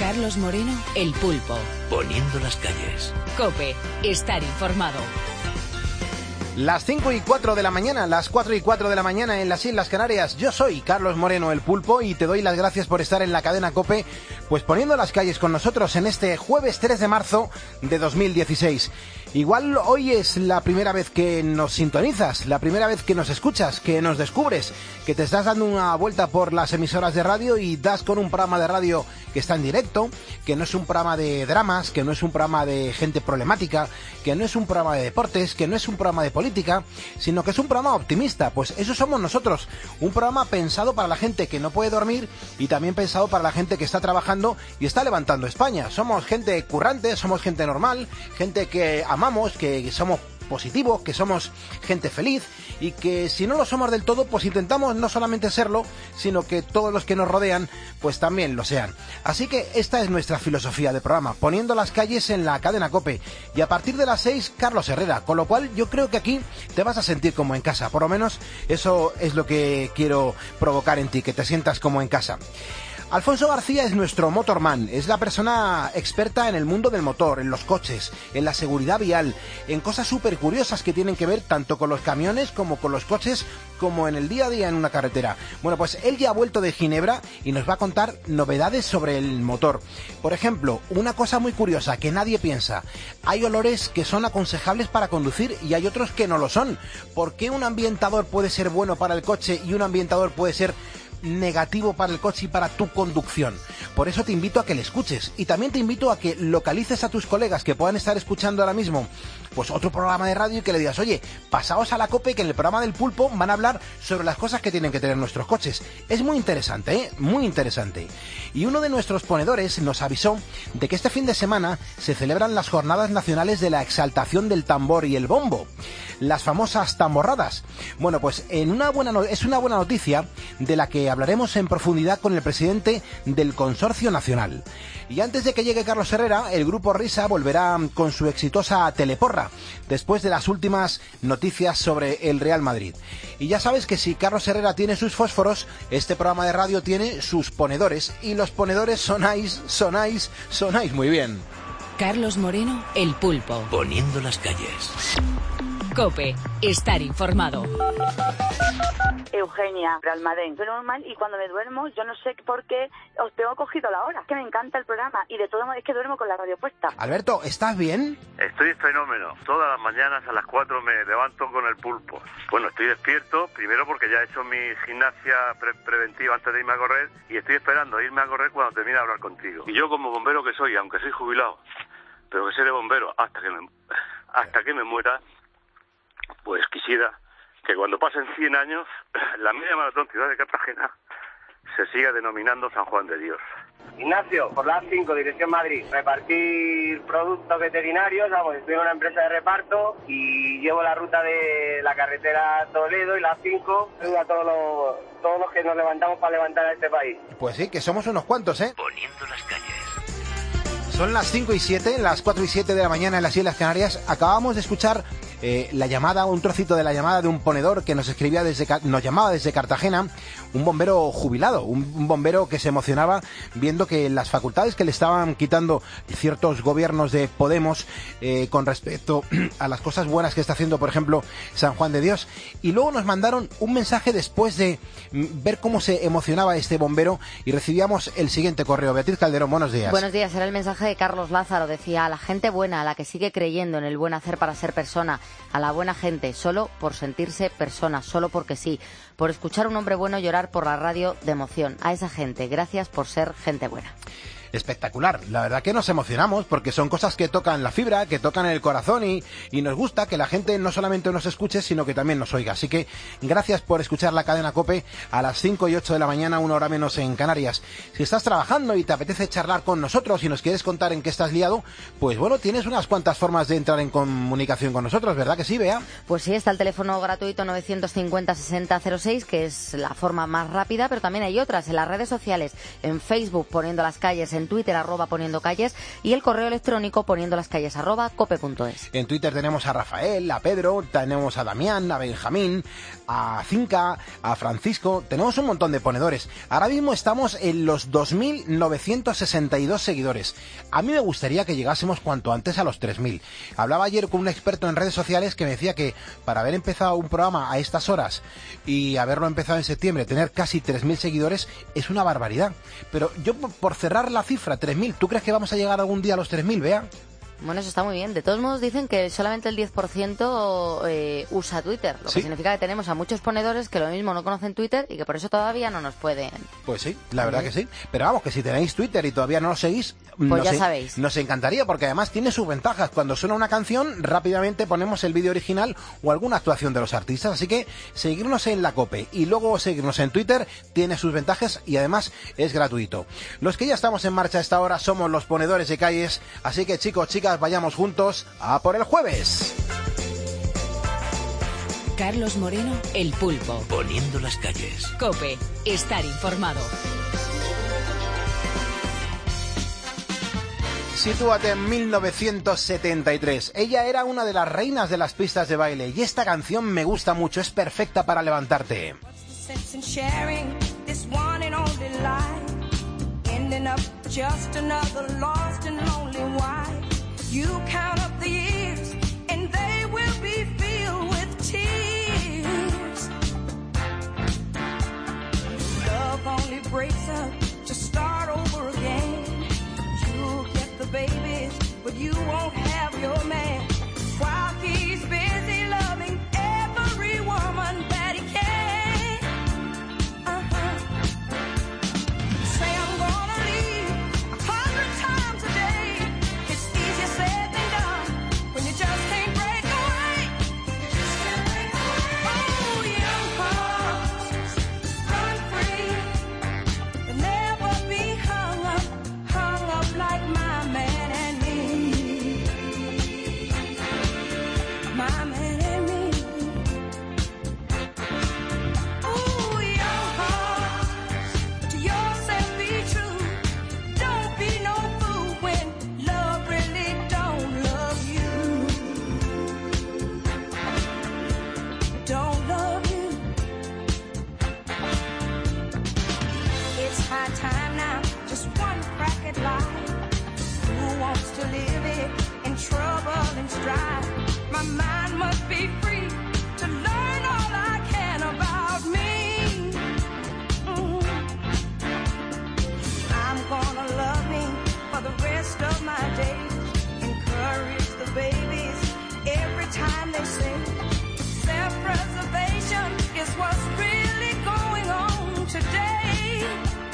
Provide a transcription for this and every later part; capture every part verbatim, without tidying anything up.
Carlos Moreno, El Pulpo. Poniendo las calles. COPE, estar informado. Las cinco y cuatro de la mañana, las cuatro y cuatro de la mañana en las Islas Canarias. Yo soy Carlos Moreno, El Pulpo, y te doy las gracias por estar en la cadena COPE, pues poniendo las calles con nosotros en este jueves tres de marzo de dos mil dieciséis. Igual hoy es la primera vez que nos sintonizas, la primera vez que nos escuchas, que nos descubres, que te estás dando una vuelta por las emisoras de radio y das con un programa de radio que está en directo, que no es un programa de dramas, que no es un programa de gente problemática, que no es un programa de deportes, que no es un programa de política, sino que es un programa optimista. Pues eso somos nosotros, un programa pensado para la gente que no puede dormir y también pensado para la gente que está trabajando y está levantando España. Somos gente currante, somos gente normal, gente que amamos, que somos positivos, que somos gente feliz y que si no lo somos del todo, pues intentamos no solamente serlo, sino que todos los que nos rodean pues también lo sean. Así que esta es nuestra filosofía de programa, poniendo las calles en la cadena COPE, y a partir de las seis, Carlos Herrera, con lo cual yo creo que aquí te vas a sentir como en casa, por lo menos eso es lo que quiero provocar en ti, que te sientas como en casa. Alfonso García es nuestro motorman, es la persona experta en el mundo del motor, en los coches, en la seguridad vial, en cosas súper curiosas que tienen que ver tanto con los camiones como con los coches, como en el día a día en una carretera. Bueno, pues él ya ha vuelto de Ginebra y nos va a contar novedades sobre el motor. Por ejemplo, una cosa muy curiosa que nadie piensa: hay olores que son aconsejables para conducir y hay otros que no lo son. ¿Por qué un ambientador puede ser bueno para el coche y un ambientador puede ser negativo para el coche y para tu conducción? Por eso te invito a que le escuches, y también te invito a que localices a tus colegas que puedan estar escuchando ahora mismo pues otro programa de radio y que le digas: oye, pasaos a la COPE, que en el programa del Pulpo van a hablar sobre las cosas que tienen que tener nuestros coches. Es muy interesante, ¿eh? Muy interesante. Y uno de nuestros ponedores nos avisó de que este fin de semana se celebran las Jornadas Nacionales de la Exaltación del Tambor y el Bombo, las famosas tamborradas. Bueno, pues en una buena no- es una buena noticia de la que hablaremos en profundidad con el presidente del Consorcio Nacional. Y antes de que llegue Carlos Herrera, el grupo Risa volverá con su exitosa Teleporra, después de las últimas noticias sobre el Real Madrid. Y ya sabes que si Carlos Herrera tiene sus fósforos, este programa de radio tiene sus ponedores, y los ponedores sonáis, sonáis, sonáis muy bien. Carlos Moreno, El Pulpo. Poniendo las calles. COPE, estar informado. Eugenia, de Almadén. Soy normal y cuando me duermo, yo no sé por qué os tengo cogido la hora. Es que me encanta el programa y de todo modo es que duermo con la radio puesta. Alberto, ¿estás bien? Estoy fenómeno. Todas las mañanas a las cuatro me levanto con el pulpo. Bueno, estoy despierto, primero porque ya he hecho mi gimnasia pre- preventiva antes de irme a correr, y estoy esperando irme a correr cuando termine de hablar contigo. Y yo, como bombero que soy, aunque soy jubilado, pero que seré bombero hasta que me, hasta que me muera, pues quisiera que cuando pasen cien años, la media maratón ciudad de Cartagena se siga denominando San Juan de Dios. Ignacio, por la A cinco, dirección Madrid. Repartir productos veterinarios, vamos, estoy en una empresa de reparto y llevo la ruta de la carretera Toledo y la A cinco, ayuda a todos los, todos los que nos levantamos para levantar a este país. Pues sí, que somos unos cuantos, ¿eh? Poniendo las calles. Son las cinco y siete, las cuatro y siete de la mañana en las Islas Canarias. Acabamos de escuchar eh, la llamada, un trocito de la llamada de un ponedor que nos escribía desde, nos llamaba desde Cartagena, un bombero jubilado, un, un bombero que se emocionaba viendo que las facultades que le estaban quitando ciertos gobiernos de Podemos eh, con respecto a las cosas buenas que está haciendo, por ejemplo, San Juan de Dios. Y luego nos mandaron un mensaje después de ver cómo se emocionaba este bombero y recibíamos el siguiente correo. Beatriz Calderón, buenos días. Buenos días, era el mensaje de Carlos Lázaro. Decía: a la gente buena, a la que sigue creyendo en el buen hacer para ser persona, a la buena gente, solo por sentirse persona, solo porque sí, por escuchar a un hombre bueno llorar por la radio de emoción. A esa gente, gracias por ser gente buena. Espectacular, la verdad que nos emocionamos porque son cosas que tocan la fibra, que tocan el corazón y, y nos gusta que la gente no solamente nos escuche, sino que también nos oiga. Así que gracias por escuchar la cadena COPE a las cinco y ocho de la mañana, una hora menos en Canarias. Si estás trabajando y te apetece charlar con nosotros y nos quieres contar en qué estás liado, pues bueno, tienes unas cuantas formas de entrar en comunicación con nosotros, ¿verdad que sí, Bea? Pues sí, está el teléfono gratuito novecientos cincuenta sesenta cero seis, que es la forma más rápida, pero también hay otras en las redes sociales, en Facebook, Poniendo las calles, en en Twitter, arroba poniendo calles, y el correo electrónico poniendo las calles arroba cope punto es. En Twitter tenemos a Rafael, a Pedro, tenemos a Damián, a Benjamín, a Cinca, a Francisco, tenemos un montón de ponedores. Ahora mismo estamos en los dos mil novecientos sesenta y dos seguidores. A mí me gustaría que llegásemos cuanto antes a los tres mil. Hablaba ayer con un experto en redes sociales que me decía que para haber empezado un programa a estas horas y haberlo empezado en septiembre, tener casi tres mil seguidores es una barbaridad. Pero yo, por cerrar la cifra, tres mil, ¿tú crees que vamos a llegar algún día a los tres mil, Bea? Bueno, eso está muy bien. De todos modos, dicen que solamente el diez por ciento eh, usa Twitter, lo ¿Sí? que significa que tenemos a muchos ponedores que lo mismo no conocen Twitter y que por eso todavía no nos pueden. Pues sí, la verdad que sí. Pero vamos, que si tenéis Twitter y todavía no lo seguís, pues nos, ya en- sabéis. nos encantaría, porque además tiene sus ventajas. Cuando suena una canción, rápidamente ponemos el vídeo original o alguna actuación de los artistas. Así que seguirnos en la COPE y luego seguirnos en Twitter tiene sus ventajas y además es gratuito. Los que ya estamos en marcha a esta hora somos los ponedores de calles. Así que chicos, chicas, vayamos juntos a por el jueves. Carlos Moreno, El Pulpo. Poniendo las calles. COPE, estar informado. Sitúate en mil novecientos setenta y tres. Ella era una de las reinas de las pistas de baile y esta canción me gusta mucho, es perfecta para levantarte. Sense in sharing this one and only life, ending up just another lost and lonely wife. You count up the years and they will be filled with tears. Love only breaks up to start over again. You'll get the babies, but you won't have your man, while he's busy loving every woman that he can. Uh-huh. Say I'm gonna leave a hundred times a day. It's easier said than done when you just can't break away. You just can't break away. Oh, young hearts, run free. You'll never be hung up, hung up like my man and me. My man and me. Ooh, young heart, to yourself be true. Don't be no fool when love really don't love you. Don't love you. It's high time now, just one crack at life. Who wants to live it in trouble and strife? My mind must be free to learn all I can about me. Mhm. I'm gonna love me for the rest of my days. Encourage the babies every time they sing. Self-preservation is what's really going on today.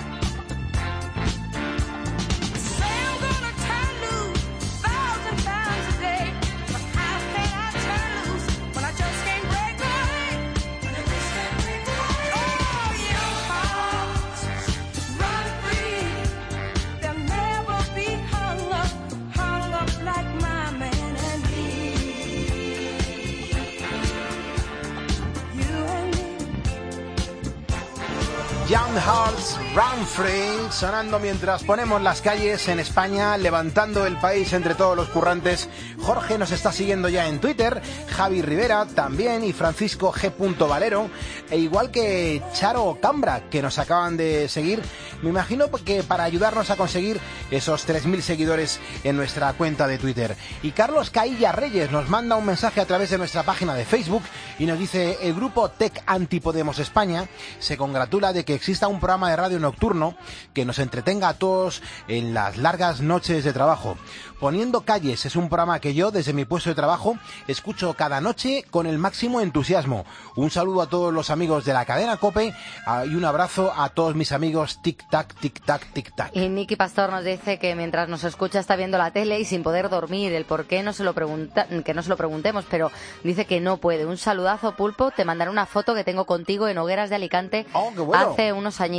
Say I'm gonna turn loose a thousand times a day, but how can I turn loose when I just can't break away? When I just can't break away. Oh, young hearts, run free. They'll never be hung up, hung up like my man and me. You and me. Young Hearts, Run Free, sonando mientras ponemos las calles en España, levantando el país entre todos los currantes. Jorge nos está siguiendo ya en Twitter, Javi Rivera también y Francisco G. Valero, e igual que Charo Cambra, que nos acaban de seguir, me imagino que para ayudarnos a conseguir esos tres mil seguidores en nuestra cuenta de Twitter. Y Carlos Cailla Reyes nos manda un mensaje a través de nuestra página de Facebook y nos dice: el grupo Tec Antipodemos España se congratula de que exista un programa de radio nocturno que nos entretenga a todos en las largas noches de trabajo. Poniendo Calles es un programa que yo, desde mi puesto de trabajo, escucho cada noche con el máximo entusiasmo. Un saludo a todos los amigos de la cadena COPE y un abrazo a todos mis amigos tic-tac, tic-tac, tic-tac. Y Nicky Pastor nos dice que mientras nos escucha está viendo la tele y sin poder dormir. El por qué no se lo pregunta, que no se lo preguntemos, pero dice que no puede. Un saludazo, Pulpo. Te mandaré una foto que tengo contigo en Hogueras de Alicante Oh, qué bueno. hace unos añitos. Qué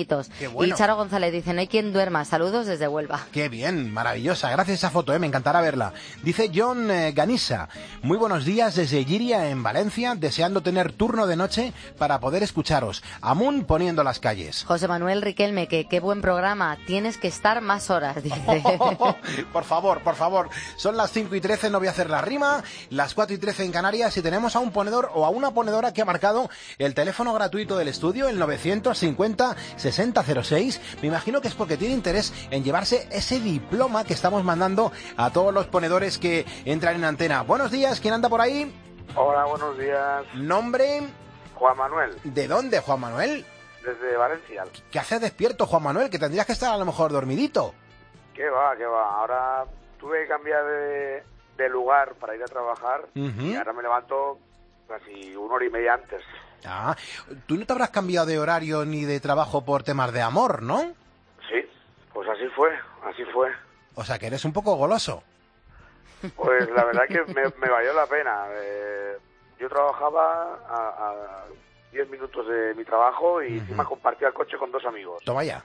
bueno. Y Charo González dice, no hay quien duerma, saludos desde Huelva. Qué bien, maravillosa. Gracias a esa foto, ¿eh? Me encantará verla. Dice John eh, Ganisa, muy buenos días desde Giria, en Valencia, deseando tener turno de noche para poder escucharos. Amun poniendo las calles. José Manuel Riquelme, que qué buen programa, tienes que estar más horas, dice. Por favor, por favor. Son las cinco y trece, no voy a hacer la rima. Las cuatro y trece en Canarias y tenemos a un ponedor o a una ponedora que ha marcado el teléfono gratuito del estudio, el novecientos cincuenta sesenta cero seis. Me imagino que es porque tiene interés en llevarse ese diploma que estamos mandando a todos los ponedores que entran en antena. Buenos días, ¿quién anda por ahí? Hola, buenos días. ¿Nombre? Juan Manuel. ¿De dónde, Juan Manuel? Desde Valencia. ¿Qué haces despierto, Juan Manuel? Que tendrías que estar a lo mejor dormidito. ¿Qué va, qué va? Ahora tuve que cambiar de, de lugar para ir a trabajar uh-huh. y ahora me levanto casi una hora y media antes. Ah, tú no te habrás cambiado de horario ni de trabajo por temas de amor, ¿no? Sí, pues así fue, así fue. O sea, que eres un poco goloso. Pues la verdad que me, me valió la pena. Eh, yo trabajaba a, a diez minutos de mi trabajo y uh-huh. encima compartía el coche con dos amigos. Toma ya.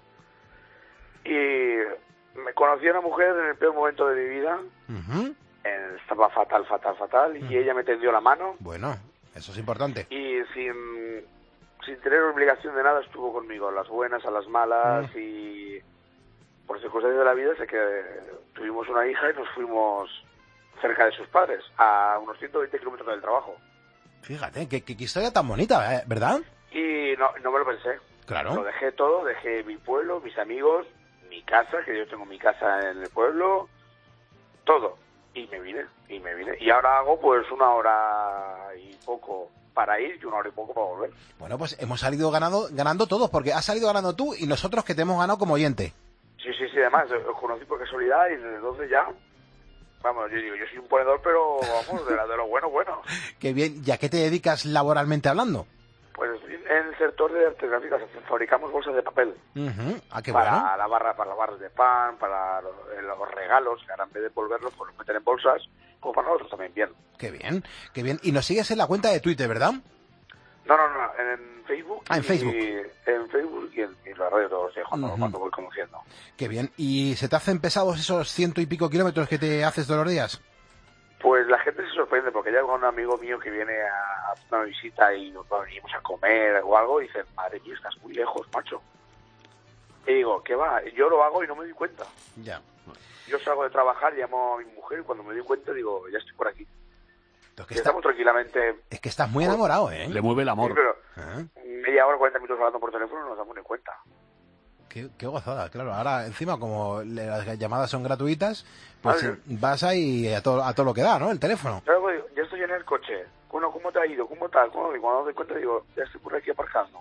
Y me conocí a una mujer en el peor momento de mi vida. Uh-huh. Eh, estaba fatal, fatal, fatal. Uh-huh. Y ella me tendió la mano. Bueno, eso es importante. Y sin, sin tener obligación de nada estuvo conmigo, a las buenas, a las malas. Uh-huh. Y por circunstancias de la vida sé que tuvimos una hija y nos fuimos cerca de sus padres, a unos ciento veinte kilómetros del trabajo. Fíjate, qué, qué historia tan bonita, ¿verdad? Y no, no me lo pensé. Claro. Lo dejé todo, dejé mi pueblo, mis amigos, mi casa, que yo tengo mi casa en el pueblo, todo. Y me vine, y me vine. Y ahora hago pues una hora y poco para ir y una hora y poco para volver. Bueno, pues hemos salido ganando, ganando todos, porque has salido ganando tú y nosotros que te hemos ganado como oyente. Sí, sí, sí, además, os conocí por casualidad y desde entonces ya... Vamos, yo digo, yo soy un ponedor, pero vamos, de, la, de lo bueno, bueno. Qué bien. ¿Y a qué te dedicas laboralmente hablando? Pues en el sector de artes gráficas fabricamos bolsas de papel. Uh-huh. Ah, qué para bueno. la barra, para las barras de pan, para los, los regalos, que ahora en vez de envolverlos, pues los meten en bolsas, como para nosotros también bien. Qué bien, qué bien. Y nos sigues en la cuenta de Twitter, ¿verdad? No, no, no, en Facebook. Ah, en Facebook. Y, en Facebook y en, y en la radio todos los días, cuando, uh-huh. cuando voy conduciendo. Qué bien. ¿Y se te hacen pesados esos ciento y pico kilómetros que te haces todos los días? Pues la gente se sorprende, porque ya con un amigo mío que viene a una visita y nos venimos a comer o algo, y dice, madre mía, estás muy lejos, macho. Y digo, ¿qué va? Yo lo hago y no me doy cuenta. Ya. Yo salgo de trabajar, llamo a mi mujer y cuando me doy cuenta digo, ya estoy por aquí. Es que está, estamos tranquilamente... Es que estás muy enamorado, ¿eh? Le mueve el amor. Sí, pero ¿Ah? media hora, cuarenta minutos hablando por teléfono no nos damos ni cuenta. Qué, qué gozada, claro. Ahora, encima, como las llamadas son gratuitas, pues vale. vas ahí a todo, a todo lo que da, ¿no? El teléfono. Luego digo, ya estoy en el coche. Bueno, ¿cómo te ha ido? ¿Cómo tal? ¿Cómo? Y cuando me doy cuenta digo, ya estoy por aquí aparcando.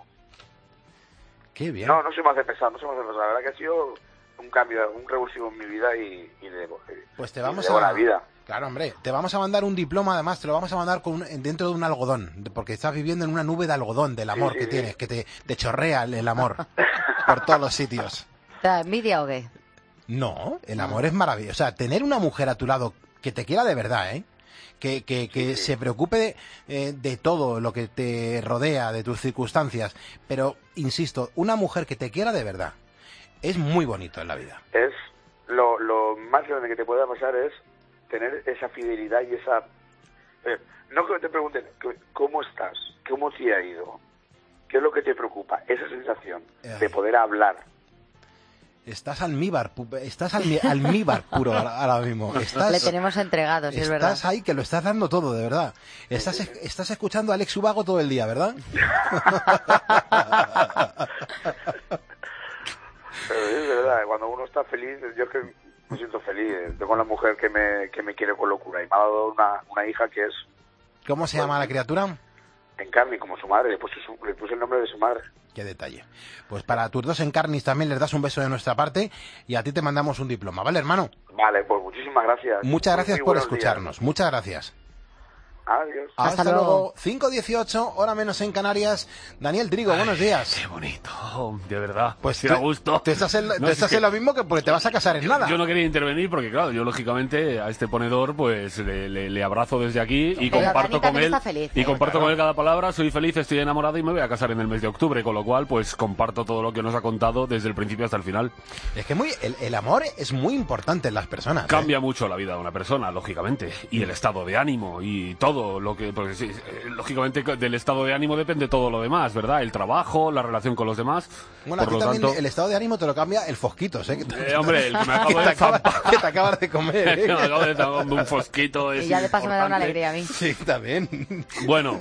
Qué bien. No, no se me hace pesado, no se me hace pesado. La verdad que ha sido un cambio, un revulsivo en mi vida y, y de, pues te y vamos de a buena vida. Claro, hombre, te vamos a mandar un diploma, además te lo vamos a mandar con un, dentro de un algodón, porque estás viviendo en una nube de algodón del amor sí, sí, que sí. tienes, que te, te chorrea el, el amor por todos los sitios. ¿Te da envidia o qué? No, el amor no. es maravilloso. O sea, tener una mujer a tu lado que te quiera de verdad, ¿eh? Que, que, que sí, sí. se preocupe de, eh, de todo lo que te rodea, de tus circunstancias. Pero, insisto, una mujer que te quiera de verdad es muy bonito en la vida. Es lo, lo más grande que te pueda pasar es tener esa fidelidad y esa... Eh, no que te pregunten, ¿cómo estás? ¿Cómo te ha ido? ¿Qué es lo que te preocupa? Esa sensación Ay. de poder hablar. Estás almíbar, estás almi, almíbar puro ahora mismo. Estás, Le tenemos entregado, si es verdad. Estás ahí, que lo estás dando todo, de verdad. Estás, estás escuchando a Alex Ubago todo el día, ¿verdad? Pero es verdad, cuando uno está feliz, yo es que me siento feliz. Tengo una mujer que me, que me quiere con locura y me ha dado una, una hija que es... ¿Cómo se llama la criatura? Encarni, como su madre, le puse, su, le puse el nombre de su madre. Qué detalle. Pues para tus dos Encarnis también les das un beso de nuestra parte y a ti te mandamos un diploma, ¿vale, hermano? Vale, pues muchísimas gracias. Muchas gracias por escucharnos. Días. Muchas gracias. Adiós. Hasta, Hasta luego. luego. cinco dieciocho, hora menos en Canarias. Daniel Trigo, Ay, buenos días. Qué bonito, de verdad. Pues Estoy tú, a gusto. tú estás en, No, tú es estás que en lo mismo que porque te vas a casar en yo, nada. yo no quería intervenir porque, claro, yo lógicamente a este ponedor pues le, le- le abrazo desde aquí y Pero comparto Dani con también él está feliz, y ¿eh? comparto Claro. con él cada palabra. Soy feliz, estoy enamorado y me voy a casar en el mes de octubre, con lo cual pues comparto todo lo que nos ha contado desde el principio hasta el final. Es que muy, el, el amor es muy importante en las personas. ¿eh? Cambia mucho la vida de una persona, lógicamente, y el estado de ánimo y todo lo que, porque sí, eh, lógicamente del estado de ánimo depende todo lo demás, ¿verdad? El trabajo, la relación con los demás. Bueno, Por aquí lo también tanto, el estado de ánimo te lo cambia el fosquitos, ¿eh? Que, Eh, hombre, el que me acabo que de te acabas, zampar. que te acabas de comer, me ¿eh? acabo de dar un fosquito. Es Y ya de paso me da una importante. alegría a mí. Sí, también. Bueno,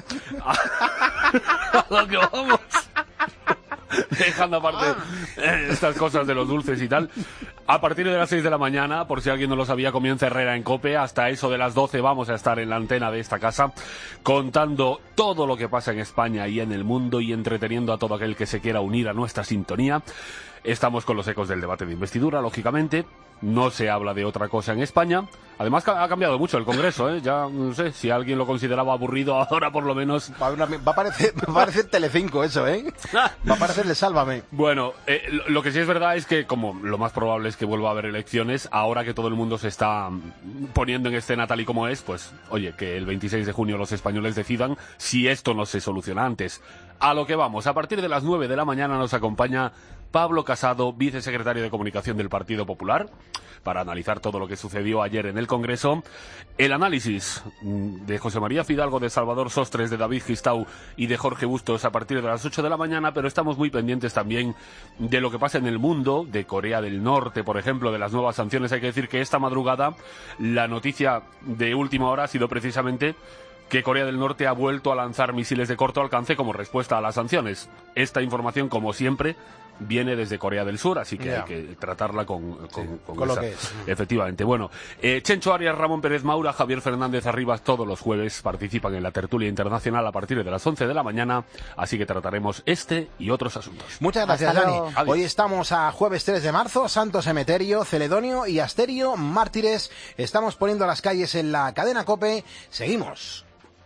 a lo que vamos. Dejando aparte eh, estas cosas de los dulces y tal. A partir de las seis de la mañana, por si alguien no lo sabía, comienza Herrera en COPE. Hasta eso de las doce vamos a estar en la antena de esta casa contando todo lo que pasa en España y en el mundo y entreteniendo a todo aquel que se quiera unir a nuestra sintonía. Estamos con los ecos del debate de investidura, lógicamente. No se habla de otra cosa en España. Además ca- ha cambiado mucho el Congreso, ¿eh? Ya no sé, si alguien lo consideraba aburrido, ahora por lo menos... Va a, una- va a parecer, va a parecer Telecinco eso, ¿eh? Va a parecerle Sálvame. Bueno, eh, lo, lo que sí es verdad es que, como lo más probable es que vuelva a haber elecciones, ahora que todo el mundo se está mm, poniendo en escena tal y como es, pues, oye, que el veintiséis de junio los españoles decidan si esto no se soluciona antes. A lo que vamos, a partir de las nueve de la mañana nos acompaña Pablo Casado, vicesecretario de Comunicación del Partido Popular, para analizar todo lo que sucedió ayer en el Congreso. El análisis mm, de José María Fidalgo, de Salvador Sostres, de David Gistau y de Jorge Bustos a partir de las ocho de la mañana, pero estamos muy pendientes también de lo que pasa en el mundo, de Corea del Norte, por ejemplo, de las nuevas sanciones. Hay que decir que esta madrugada la noticia de última hora ha sido precisamente que Corea del Norte ha vuelto a lanzar misiles de corto alcance como respuesta a las sanciones. Esta información, como siempre, viene desde Corea del Sur, así que Ya. hay que tratarla con, con, Sí, con con lo esa- que es. Efectivamente. Bueno, eh, Chencho Arias, Ramón Pérez Maura, Javier Fernández Arribas, todos los jueves participan en la tertulia internacional a partir de las once de la mañana, así que trataremos este y otros asuntos. Muchas gracias, Hasta Dani. luego. Adiós. Hoy estamos a jueves tres de marzo, Santos Emeterio, Celedonio y Asterio, mártires. Estamos poniendo las calles en la cadena COPE. Seguimos.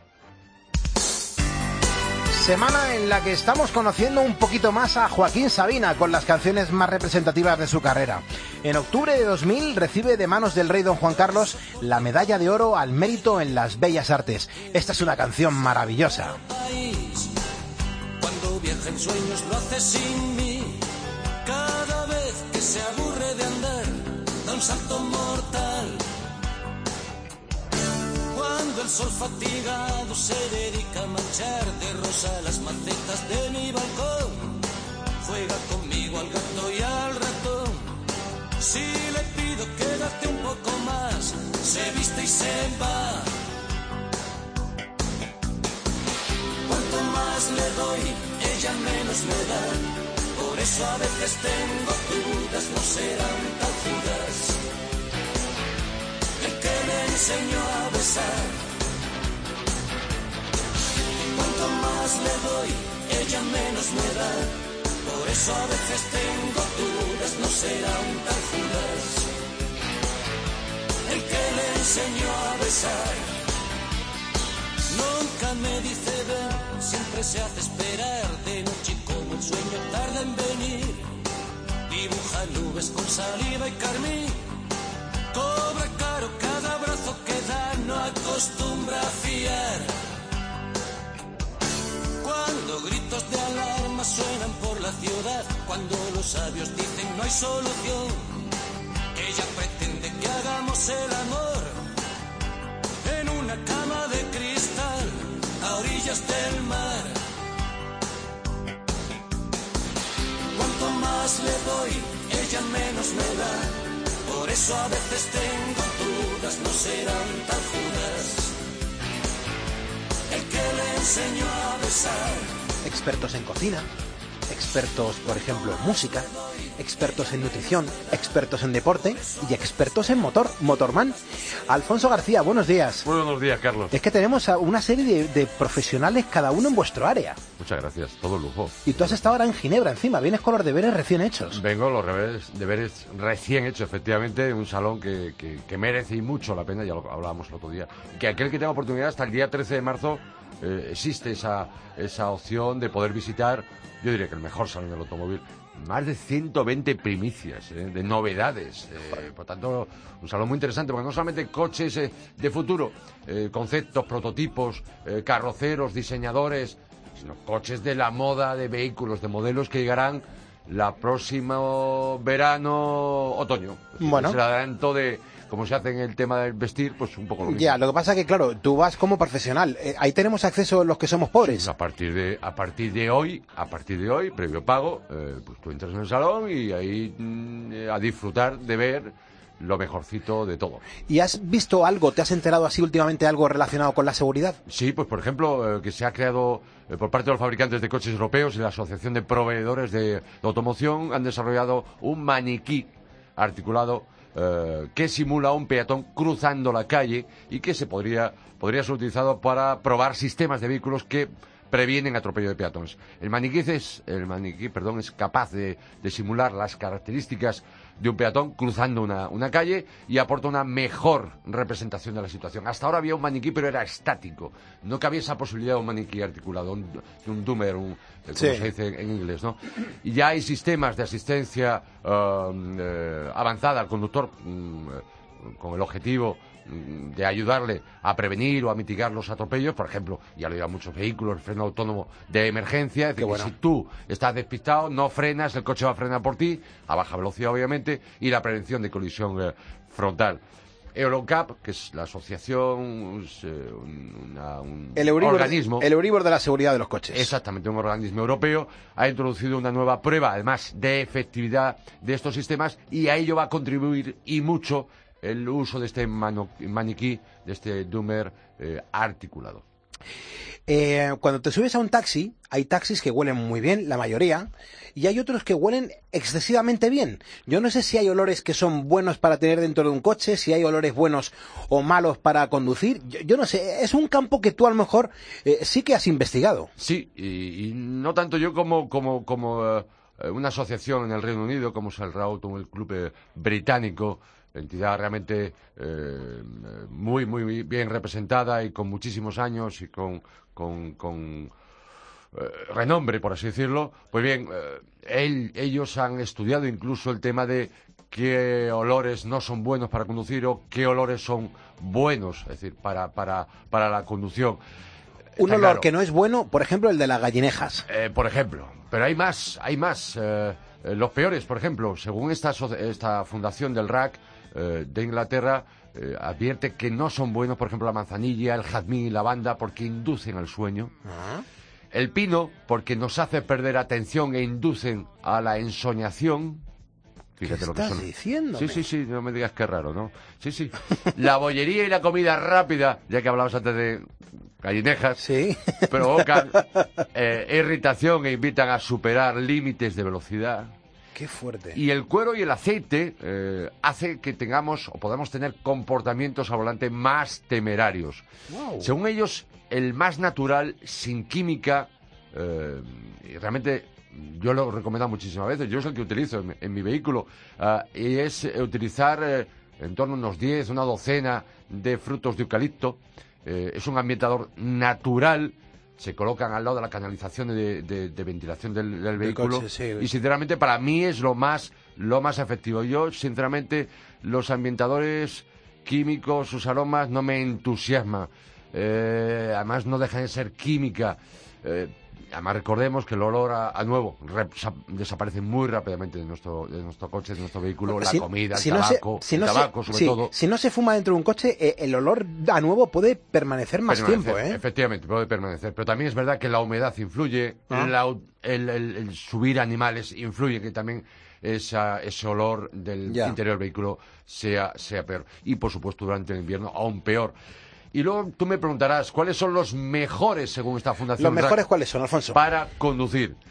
Semana en la que estamos conociendo un poquito más a Joaquín Sabina con las canciones más representativas de su carrera. En octubre de dos mil recibe de manos del rey don Juan Carlos la medalla de oro al mérito en las bellas artes. Esta es una canción maravillosa. País. Cuando viaja en sueños lo hace sin mí. Cada vez que se aburre de andar, da un salto mortal. Cuando el sol fatigado se dedica a manchar de rosa las macetas de mi balcón, juega conmigo al gato y al ratón. Si le pido quédate un poco más, se viste y se va. Cuanto más le doy, ella menos me da. Por eso a veces tengo dudas, no serán tan judas. El que me enseñó a besar. Cuanto más le doy, ella menos me da. Por eso a veces tengo dudas, no serán tan judas. El que le enseñó a besar. Nunca me dice ven, siempre se hace esperar. De noche como el sueño tarda en venir. Dibuja nubes con saliva y carmín. Cobra caro cada abrazo que da, no acostumbra a fiar. Cuando gritos de alarma suenan por la ciudad, cuando los sabios dicen no hay solución, ella pretende que hagamos el amor en una cama de cristal a orillas del mar. Cuanto más le doy, ella menos me da. Por eso a veces tengo dudas, no serán tan judas. El que le enseñó a besar. Expertos en cocina, expertos, por ejemplo, en música, expertos en nutrición, expertos en deporte y expertos en motor, Motorman. Alfonso García, buenos días. Muy buenos días, Carlos. Es que tenemos a una serie de, de profesionales, cada uno en vuestro área. Muchas gracias, todo lujo. Y tú has estado ahora en Ginebra, encima, vienes con los deberes recién hechos. Vengo los deberes, deberes recién hechos, efectivamente, un salón que, que, que merece y mucho la pena, ya lo hablábamos el otro día. Que aquel que tenga oportunidad hasta el día trece de marzo eh, existe esa, esa opción de poder visitar, yo diría que el mejor salón del automóvil. Más de ciento veinte primicias, eh, de novedades. Eh, por tanto, un salón muy interesante, porque no solamente coches eh, de futuro, eh, conceptos, prototipos, eh, carroceros, diseñadores, sino coches de la moda, de vehículos, de modelos que llegarán la próximo verano, otoño. Bueno. Es el adelanto de, como se hace en el tema del vestir, pues un poco lo mismo. Ya, lo que pasa que, claro, tú vas como profesional. Eh, ahí tenemos acceso los que somos pobres. Sí, a partir de a partir de hoy, a partir de hoy, previo pago, eh, pues tú entras en el salón y ahí mm, a disfrutar de ver lo mejorcito de todo. ¿Y has visto algo, te has enterado así últimamente algo relacionado con la seguridad? Sí, pues por ejemplo, eh, que se ha creado eh, por parte de los fabricantes de coches europeos y la Asociación de Proveedores de, de Automoción han desarrollado un maniquí articulado eh, que simula a un peatón cruzando la calle y que se podría, podría ser utilizado para probar sistemas de vehículos que previenen atropello de peatones. El maniquí es, el maniquí, perdón, es capaz de, de simular las características de un peatón cruzando una, una calle y aporta una mejor representación de la situación. Hasta ahora había un maniquí, pero era estático. No cabía esa posibilidad de un maniquí articulado, un, un dummer, un, como Sí. se dice en inglés, ¿no? Y ya hay sistemas de asistencia uh, eh, avanzada al conductor um, con el objetivo de ayudarle a prevenir o a mitigar los atropellos, por ejemplo, ya lo llevan muchos vehículos, el freno autónomo de emergencia, es decir, bueno. que si tú estás despistado, no frenas, el coche va a frenar por ti, a baja velocidad obviamente, y la prevención de colisión eh, frontal. Eurocap, que es la asociación, es, eh, un, una, un El Euribor, organismo... el Euribor de la seguridad de los coches. Exactamente, un organismo europeo ha introducido una nueva prueba, además de efectividad de estos sistemas, y a ello va a contribuir y mucho el uso de este mano, maniquí, de este dummer eh, articulado. Eh, cuando te subes a un taxi, hay taxis que huelen muy bien, la mayoría, y hay otros que huelen excesivamente bien. Yo no sé si hay olores que son buenos para tener dentro de un coche, si hay olores buenos o malos para conducir. Yo, yo no sé, es un campo que tú a lo mejor eh, sí que has investigado. Sí, y, y no tanto yo como, como, como uh, una asociación en el Reino Unido, como es el R A U T, el club eh, británico, entidad realmente eh, muy muy bien representada y con muchísimos años y con, con, con eh, renombre, por así decirlo. Pues bien, eh, él, ellos han estudiado incluso el tema de qué olores no son buenos para conducir o qué olores son buenos, es decir, para, para, para la conducción. Un Está olor claro. que no es bueno, por ejemplo, el de las gallinejas. Eh, por ejemplo, pero hay más, hay más. Eh, eh, los peores, por ejemplo, según esta, aso- esta fundación del R A C eh, de Inglaterra, eh, advierte que no son buenos, por ejemplo, la manzanilla, el jazmín y la lavanda, porque inducen al sueño. Ah. El pino, porque nos hace perder atención e inducen a la ensoñación. Fíjate ¿Qué lo que estás son. diciéndome? Sí, sí, sí, no me digas que es raro, ¿no? Sí, sí. La bollería y la comida rápida, ya que hablabas antes de gallinejas, sí. provocan eh, irritación e invitan a superar límites de velocidad. Qué fuerte. Y el cuero y el aceite eh, hace que tengamos o podamos tener comportamientos al volante más temerarios. Wow. Según ellos, el más natural, sin química, eh, y realmente yo lo he recomendado muchísimas veces, yo es el que utilizo en, en mi vehículo, uh, y es eh, utilizar eh, en torno a unos diez, una docena de frutos de eucalipto. Eh, es un ambientador natural, se colocan al lado de la canalización de, de, de ventilación del, del Del vehículo, coche, sí. y sinceramente para mí es lo más, lo más efectivo. Yo, sinceramente, los ambientadores químicos, sus aromas, no me entusiasman. Eh, además no dejan de ser química. Eh, además recordemos que el olor a, a nuevo rep, sa, desaparece muy rápidamente de nuestro, de nuestro coche, de nuestro vehículo, Si- la comida, si el no se- tabaco, si el no se- tabaco sobre sí, todo. si no se fuma dentro de un coche, eh, el olor a nuevo puede permanecer más Permanecer, tiempo, ¿eh? Efectivamente, puede permanecer. Pero también es verdad que la humedad influye, Ah. la- el, el- el subir animales influye, que también esa, ese olor del Ya. interior del vehículo sea, sea peor. Y, por supuesto, durante el invierno aún peor. Y luego tú me preguntarás, ¿cuáles son los mejores, según esta fundación? ¿Los mejores R A C, cuáles son, Alfonso? para conducir?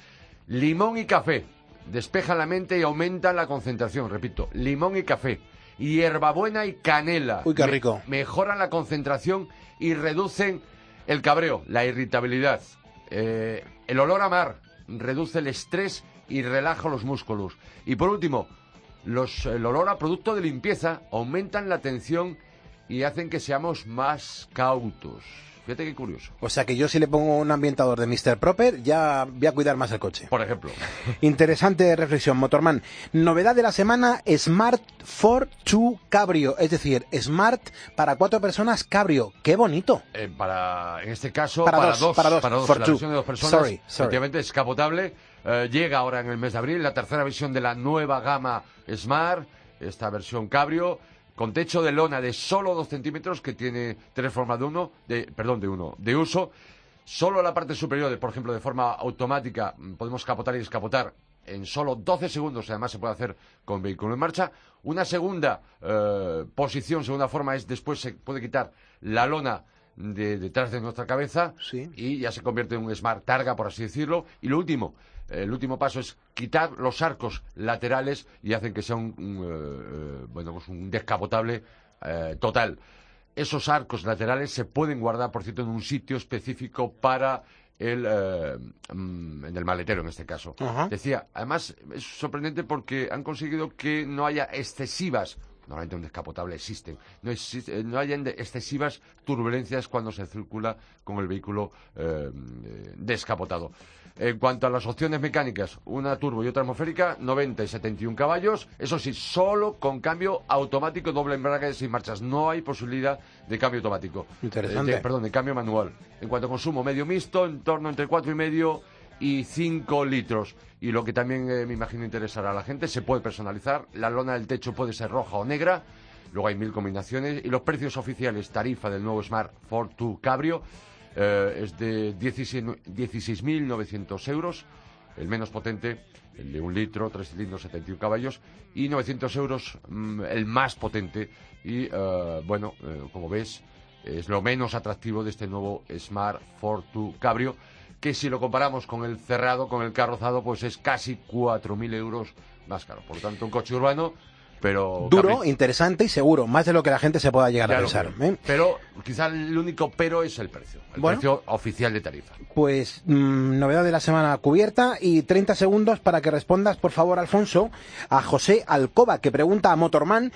Limón y café. Despejan la mente y aumentan la concentración. Repito, limón y café. Hierbabuena y canela. Uy, qué rico. Me- mejoran la concentración y reducen el cabreo, la irritabilidad. Eh, el olor a mar reduce el estrés y relaja los músculos. Y por último, los, el olor a producto de limpieza aumentan la atención y hacen que seamos más cautos. Fíjate qué curioso. O sea que yo si le pongo un ambientador de míster Proper, ya voy a cuidar más el coche. Por ejemplo. Interesante reflexión, Motorman. Novedad de la semana, Smart for Two Cabrio. Es decir, Smart para cuatro personas Cabrio. ¡Qué bonito! Eh, para, en este caso, Para para, dos, dos, para dos, para dos, for la two. versión de dos personas, Sorry, sorry. efectivamente descapotable. Eh, llega ahora en el mes de abril la tercera versión de la nueva gama Smart, esta versión Cabrio, con techo de lona de solo dos centímetros, que tiene tres formas de uno, de, perdón, de uno, de uso. Solo la parte superior, de, por ejemplo, de forma automática, podemos capotar y descapotar en solo doce segundos, además se puede hacer con vehículo en marcha. Una segunda eh, posición, segunda forma, es después se puede quitar la lona de detrás de nuestra cabeza, sí, y ya se convierte en un Smart Targa, por así decirlo. Y lo último, eh, el último paso es quitar los arcos laterales y hacen que sea un, un, eh, bueno, pues un descapotable eh, total. Esos arcos laterales se pueden guardar, por cierto, en un sitio específico para el eh, mm, en el maletero, en este caso. Ajá. Decía, además es sorprendente porque han conseguido que no haya excesivas, normalmente un descapotable existen, no, existe, no hayan de- excesivas turbulencias cuando se circula con el vehículo eh, eh, descapotado. En cuanto a las opciones mecánicas, una turbo y otra atmosférica, noventa y setenta y uno caballos, eso sí, solo con cambio automático, doble embrague de seis marchas. No hay posibilidad de cambio automático. Interesante. Eh, de- perdón, de cambio manual. En cuanto a consumo medio mixto, en torno entre cuatro y medio y cinco litros. Y lo que también eh, me imagino interesará a la gente, se puede personalizar. La lona del techo puede ser roja o negra. Luego hay mil combinaciones. Y los precios oficiales, tarifa del nuevo Smart for Two Cabrio, eh, es de dieciséis mil novecientos euros. El menos potente, el de un litro, tres cilindros, setenta y uno caballos. Y novecientos euros mm, el más potente. Y eh, bueno, eh, como ves, es lo menos atractivo de este nuevo Smart for Two Cabrio, que si lo comparamos con el cerrado, con el carrozado, pues es casi cuatro mil euros más caro. Por lo tanto, un coche urbano, pero Duro, capricho. interesante y seguro, más de lo que la gente se pueda llegar Ya a lo pensar. creo. ¿eh? Pero quizá el único pero es el precio. El Bueno. precio oficial de tarifa. Pues mm, novedad de la semana cubierta y treinta segundos para que respondas, por favor, Alfonso, a José Alcoba, que pregunta a Motorman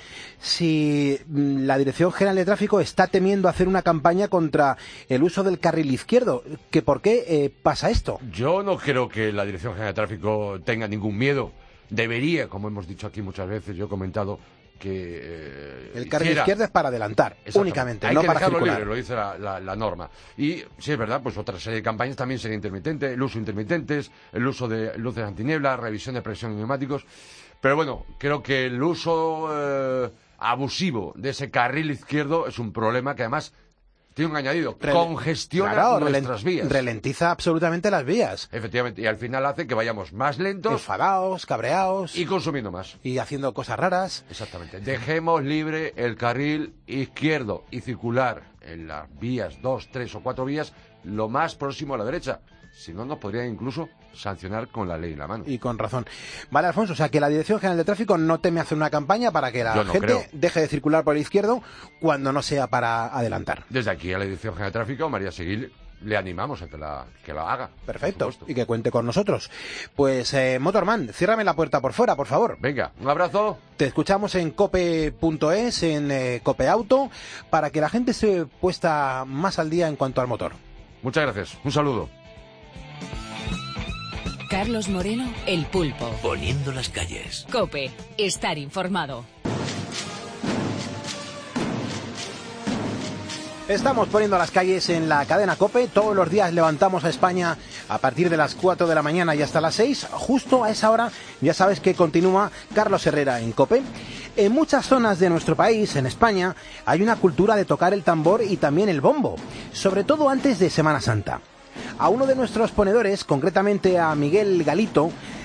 si mm, la Dirección General de Tráfico está temiendo hacer una campaña contra el uso del carril izquierdo. ¿Que por qué eh, pasa esto? Yo no creo que la Dirección General de Tráfico tenga ningún miedo. Debería, como hemos dicho aquí muchas veces, yo he comentado que... eh, El carril hiciera- izquierdo es para adelantar, Exactamente. únicamente, Hay no que para dejarlo circular. libre, lo dice la, la- la norma. Y sí, es verdad, pues otra serie de campañas también sería intermitente, el uso de intermitentes, el uso de luces antiniebla, revisión de presión en neumáticos. Pero bueno, creo que el uso eh, abusivo de ese carril izquierdo es un problema que además tiene un añadido, Rel- congestiona Claro, nuestras relen- vías. Ralentiza absolutamente las vías. Efectivamente, y al final hace que vayamos más lentos Enfadados, cabreados. y consumiendo más. Y haciendo cosas raras. Exactamente. Dejemos libre el carril izquierdo y circular en las vías, dos, tres o cuatro vías, lo más próximo a la derecha. Si no, nos podrían incluso sancionar con la ley en la mano. Y con razón. Vale, Alfonso, o sea que la Dirección General de Tráfico no teme hacer una campaña para que la Yo no gente creo. deje de circular por el izquierdo cuando no sea para adelantar. Desde aquí a la Dirección General de Tráfico, María Seguil, le animamos a que la, que la haga. Perfecto. Y que cuente con nosotros. Pues, eh, Motorman, ciérrame la puerta por fuera, por favor. Venga, un abrazo. Te escuchamos en cope punto es, en eh, Cope Auto, para que la gente se puesta más al día en cuanto al motor. Muchas gracias. Un saludo. Carlos Moreno, El Pulpo. Poniendo las calles. Cope, estar informado. Estamos poniendo las calles en la cadena COPE. Todos los días levantamos a España a partir de las cuatro de la mañana y hasta las seis. Justo a esa hora ya sabes que continúa Carlos Herrera en COPE. En muchas zonas de nuestro país, en España, hay una cultura de tocar el tambor y también el bombo, sobre todo antes de Semana Santa. A uno de nuestros ponedores, concretamente a Miguel Galito,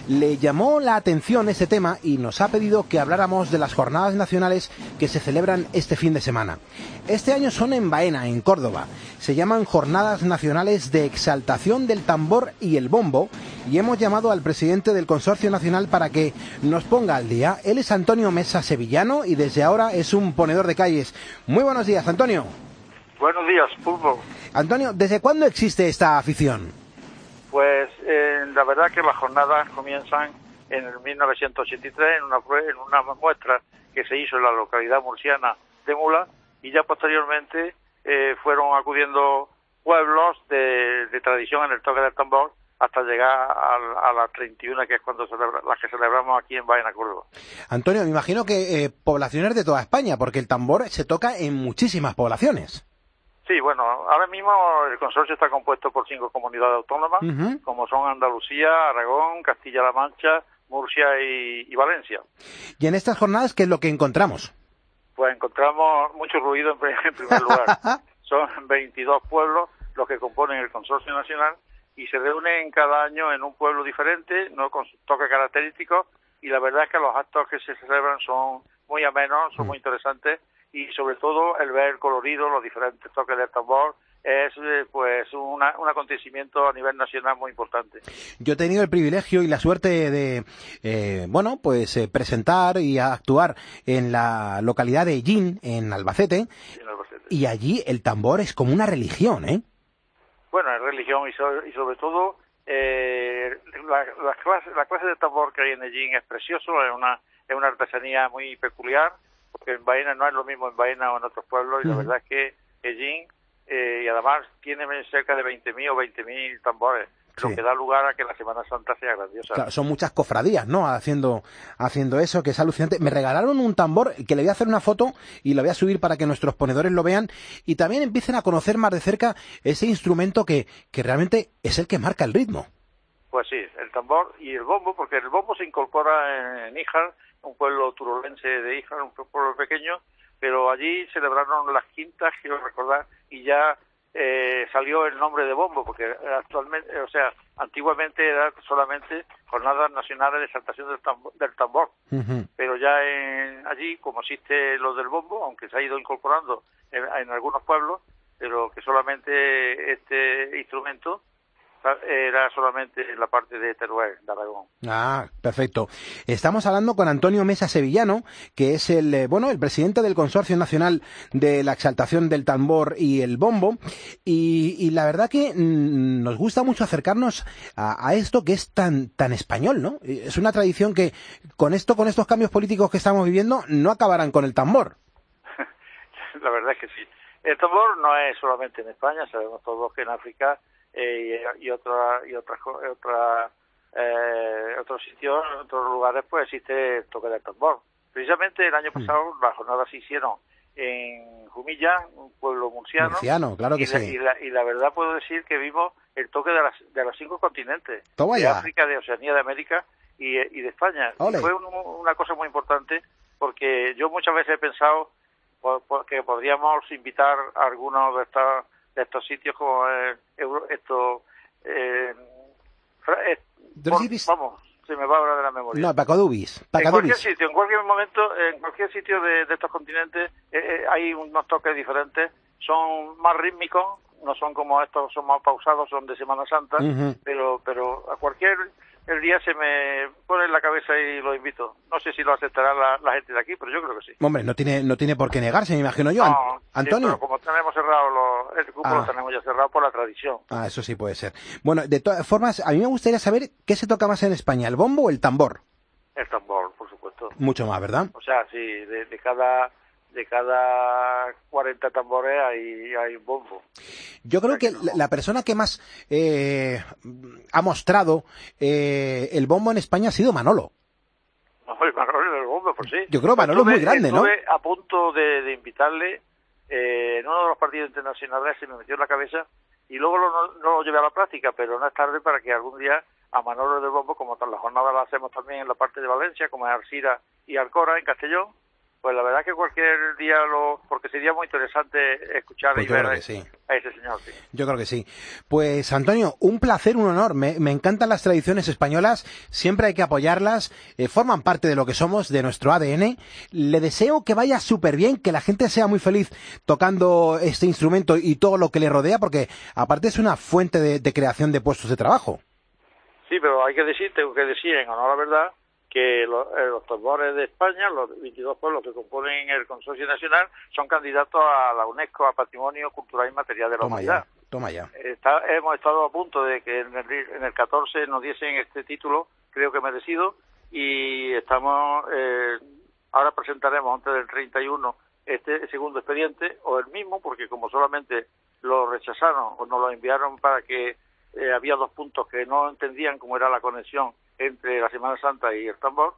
le llamó la atención este tema y nos ha pedido que habláramos de las jornadas nacionales que se celebran este fin de semana. Este año son en Baena, en Córdoba. Se llaman Jornadas Nacionales de Exaltación del Tambor y el Bombo y hemos llamado al presidente del Consorcio Nacional para que nos ponga al día. Él es Antonio Mesa Sevillano y desde ahora es un ponedor de calles. Muy buenos días, Antonio. Buenos días, Pulpo. Antonio, ¿desde cuándo existe esta afición? Pues eh, la verdad que las jornadas comienzan en el mil novecientos ochenta y tres en una, en una muestra que se hizo en la localidad murciana de Mula y ya posteriormente eh, fueron acudiendo pueblos de, de tradición en el toque del tambor hasta llegar a, a las treinta y una, que es cuando celebra, las que celebramos aquí en Baena, Córdoba. Antonio, me imagino que eh, poblaciones de toda España, porque el tambor se toca en muchísimas poblaciones. Sí, bueno, ahora mismo el consorcio está compuesto por cinco comunidades autónomas, uh-huh. como son Andalucía, Aragón, Castilla-La Mancha, Murcia y, y Valencia. ¿Y en estas jornadas qué es lo que encontramos? Pues encontramos mucho ruido en, en primer lugar. Son veintidós pueblos los que componen el consorcio nacional y se reúnen cada año en un pueblo diferente, no con sus toques característicos, y la verdad es que los actos que se celebran son muy amenos, son uh-huh. muy interesantes, y sobre todo el ver el colorido, los diferentes toques del tambor, es eh, pues una, un acontecimiento a nivel nacional muy importante. Yo he tenido el privilegio y la suerte de, eh, bueno, pues eh, presentar y actuar en la localidad de Ellín, en Albacete, en Albacete, y allí el tambor es como una religión, ¿eh? Bueno, es religión y sobre, y sobre todo eh, la, la, clase, la clase de tambor que hay en Ellín es precioso, es una, es una artesanía muy peculiar, porque en Baena no es lo mismo en Baena o en otros pueblos, y uh-huh. la verdad es que Ellín, eh, y además tiene cerca de veinte mil o veinte mil tambores, sí. lo que da lugar a que la Semana Santa sea grandiosa. Claro, son muchas cofradías, ¿no?, haciendo haciendo eso, que es alucinante. Me regalaron un tambor que le voy a hacer una foto y lo voy a subir para que nuestros ponedores lo vean y también empiecen a conocer más de cerca ese instrumento que, que realmente es el que marca el ritmo. Pues sí, el tambor y el bombo, porque el bombo se incorpora en, en Híjar, un pueblo turolense de Híjar, un pueblo pequeño, pero allí celebraron las quintas, quiero recordar, y ya eh, salió el nombre de bombo, porque actualmente, o sea, antiguamente era solamente Jornadas Nacionales de Exaltación del Tambor, del tambor. Uh-huh. Pero ya en, allí, como existe lo del bombo, aunque se ha ido incorporando en, en algunos pueblos, pero que solamente este instrumento era solamente en la parte de Teruel, de Aragón. Ah, perfecto. Estamos hablando con Antonio Mesa Sevillano, que es el, eh, bueno, el presidente del Consorcio Nacional de la Exaltación del Tambor y el Bombo, y, y la verdad que mmm, nos gusta mucho acercarnos a, a esto que es tan, tan español, ¿no? Es una tradición que con esto, con estos cambios políticos que estamos viviendo, no acabarán con el tambor. La verdad es que sí. El tambor no es solamente en España, sabemos todos que en África Eh, y, y otra y otras otra, eh, otros sitios, en otros lugares, pues existe el toque del tambor. Precisamente el año pasado mm. las jornadas se hicieron en Jumilla, un pueblo murciano. Murciano, claro que y la, sí. Y la, y la verdad puedo decir que vimos el toque de, las, de los cinco continentes, Toma de ya. África, de Oceanía, de América y, y de España. Y fue un, una cosa muy importante porque yo muchas veces he pensado por, por, que podríamos invitar a algunos de estas de estos sitios como eh, Euro, esto eh, eh, por, vamos, se me va ahora de la memoria. No, Pacodubis. En cualquier sitio, en cualquier momento, en cualquier sitio de, de estos continentes eh, eh, hay unos toques diferentes, son más rítmicos, no son como estos, son más pausados, son de Semana Santa, uh-huh. pero pero a cualquier el día se me pone en la cabeza y lo invito. No sé si lo aceptará la, la gente de aquí, pero yo creo que sí. Hombre, no tiene no tiene por qué negarse, me imagino yo. No, Antonio. Sí, pero como tenemos cerrado, lo, el grupo ah. lo tenemos ya cerrado por la tradición. Ah, eso sí puede ser. Bueno, de todas formas, a mí me gustaría saber qué se toca más en España, ¿el bombo o el tambor? El tambor, por supuesto. Mucho más, ¿verdad? O sea, sí, de, de cada... de cada cuarenta tambores hay, hay un bombo. Yo creo que la persona que más eh, ha mostrado eh, el bombo en España ha sido Manolo. No, el Manolo del bombo, pues sí. Yo creo que Manolo estuve, es muy grande, ¿no? Estuve a punto de, de invitarle eh, en uno de los partidos internacionales, se me metió en la cabeza y luego lo, no, no lo llevé a la práctica, pero no es tarde para que algún día a Manolo del bombo, como tal, la jornada la hacemos también en la parte de Valencia, como en Alcira y Alcora, en Castellón, pues la verdad que cualquier día lo... porque sería muy interesante escuchar Pues y yo ver creo a, que sí. a ese señor. Sí. Yo creo que sí. Pues Antonio, un placer, un honor. Me, me encantan las tradiciones españolas, siempre hay que apoyarlas, eh, forman parte de lo que somos, de nuestro A D N. Le deseo que vaya súper bien, que la gente sea muy feliz tocando este instrumento y todo lo que le rodea, porque aparte es una fuente de, de creación de puestos de trabajo. Sí, pero hay que decir, tengo que decir en honor a la verdad, que los, eh, los tambores de España, los veintidós pueblos que componen el Consorcio Nacional, son candidatos a la UNESCO a Patrimonio Cultural y Material de la Toma Humanidad. ya, toma ya. Está, hemos estado a punto de que en el, en el catorce nos diesen este título, creo que merecido, y estamos, eh, ahora presentaremos antes del treinta y uno este segundo expediente, o el mismo, porque como solamente lo rechazaron o nos lo enviaron para que eh, había dos puntos que no entendían cómo era la conexión entre la Semana Santa y el tambor,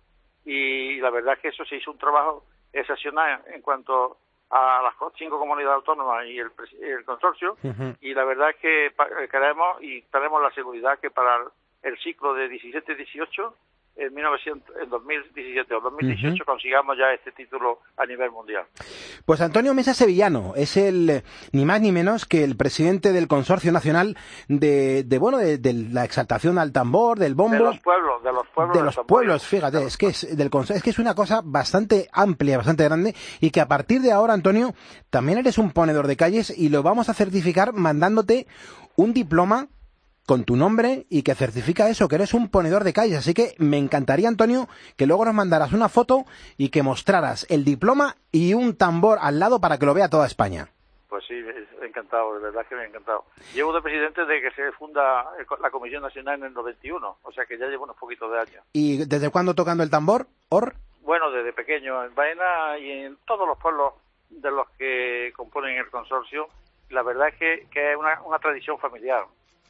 y la verdad es que eso se hizo un trabajo excepcional en cuanto a las cinco comunidades autónomas y el, el consorcio, uh-huh. y la verdad es que queremos y tenemos la seguridad que para el ciclo de diecisiete dieciocho, en, mil novecientos, en dos mil diecisiete o dos mil dieciocho, uh-huh. consigamos ya este título a nivel mundial. Pues Antonio Mesa Sevillano es el ni más ni menos que el presidente del Consorcio Nacional de, de bueno, de, de la exaltación al tambor, del bombo. De los pueblos, de los pueblos. De los pueblos, fíjate, es que es, del, es que es una cosa bastante amplia, bastante grande, y que a partir de ahora, Antonio, también eres un ponedor de calles y lo vamos a certificar mandándote un diploma con tu nombre y que certifica eso, que eres un ponedor de calles. Así que me encantaría, Antonio, que luego nos mandaras una foto y que mostraras el diploma y un tambor al lado para que lo vea toda España. Pues sí, encantado, de verdad que me ha encantado. Llevo de presidente desde que se funda la Comisión Nacional en el noventa y uno, o sea que ya llevo unos poquitos de años. ¿Y desde cuándo tocando el tambor, Or? Bueno, desde pequeño, en Baena y en todos los pueblos de los que componen el consorcio, la verdad es que, que es una, una tradición familiar.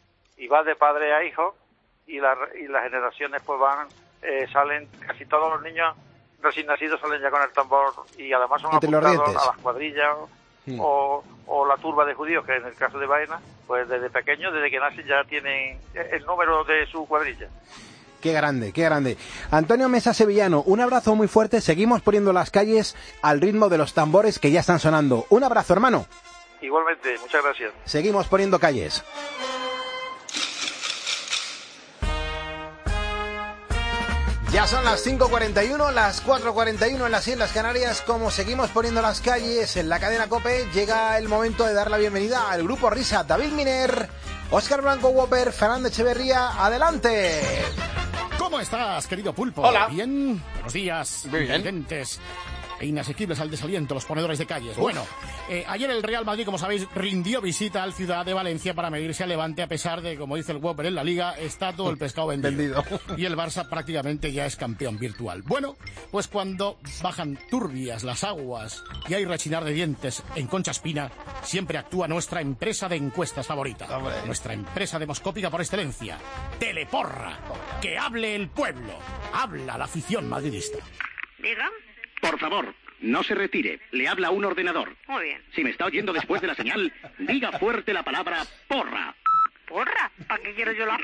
Y va de padre a hijo, y, la, y las generaciones pues van, eh, salen, casi todos los niños recién nacidos salen ya con el tambor, y además son apuntados a las cuadrillas, sí. o, o la turba de judíos, que en el caso de Baena, pues desde pequeños, desde que nacen ya tienen el número de su cuadrilla. Qué grande, qué grande. Antonio Mesa Sevillano, un abrazo muy fuerte, seguimos poniendo las calles al ritmo de los tambores que ya están sonando. Un abrazo, hermano. Igualmente, muchas gracias. Seguimos poniendo calles. Ya son las cinco cuarenta y uno, las cuatro cuarenta y uno en las Islas Canarias. Como seguimos poniendo las calles en la cadena COPE, llega el momento de dar la bienvenida al Grupo Risa. David Miner, Óscar Blanco Whopper, Fernando Echeverría, ¡adelante! ¿Cómo estás, querido Pulpo? Hola. Bien, buenos días, inteligentes e inasequibles al desaliento, los ponedores de calles. Uf. Bueno, eh, ayer el Real Madrid, como sabéis, rindió visita al Ciudad de Valencia para medirse al Levante, a pesar de, como dice el Whopper en la Liga, está todo el pescado vendido. vendido. Y el Barça prácticamente ya es campeón virtual. Bueno, pues cuando bajan turbias las aguas y hay rechinar de dientes en Concha Espina, siempre actúa nuestra empresa de encuestas favorita. Hombre. Nuestra empresa demoscópica por excelencia, Teleporra. Que hable el pueblo. Habla la afición madridista. ¿Diga? Por favor, no se retire. Le habla un ordenador. Muy bien. Si me está oyendo después de la señal, diga fuerte la palabra porra. ¿Porra? ¿Para qué quiero yo la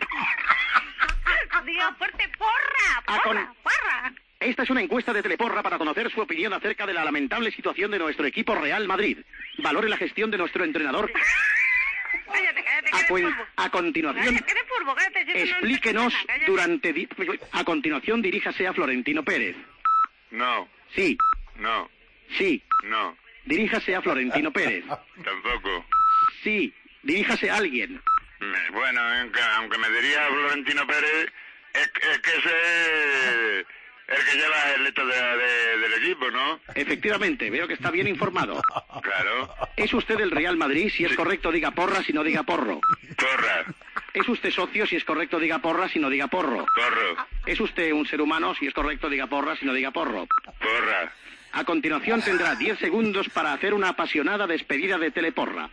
porra? Diga fuerte porra, porra, con... porra. Esta es una encuesta de Teleporra para conocer su opinión acerca de la lamentable situación de nuestro equipo Real Madrid. Valore la gestión de nuestro entrenador. Cállate, cállate, a, cuen... a continuación, cállate, furbo, cállate, explíquenos no durante... Di... A continuación, diríjase a Florentino Pérez. No. Sí. No. Sí. No. Diríjase a Florentino Pérez. Tampoco. Sí. Diríjase a alguien. Bueno, aunque me diría Florentino Pérez, es, es que ese es el que lleva el leto de, de, del equipo, ¿no? Efectivamente, veo que está bien informado. Claro. ¿Es usted del Real Madrid? Si es sí. correcto, diga porra, si no diga porro. Porra. ¿Es usted socio? Si es correcto, diga porra, si no diga porro. Porro. ¿Es usted un ser humano? Si es correcto, diga porra, si no diga porro. Porra. A continuación tendrá diez segundos para hacer una apasionada despedida de Teleporra.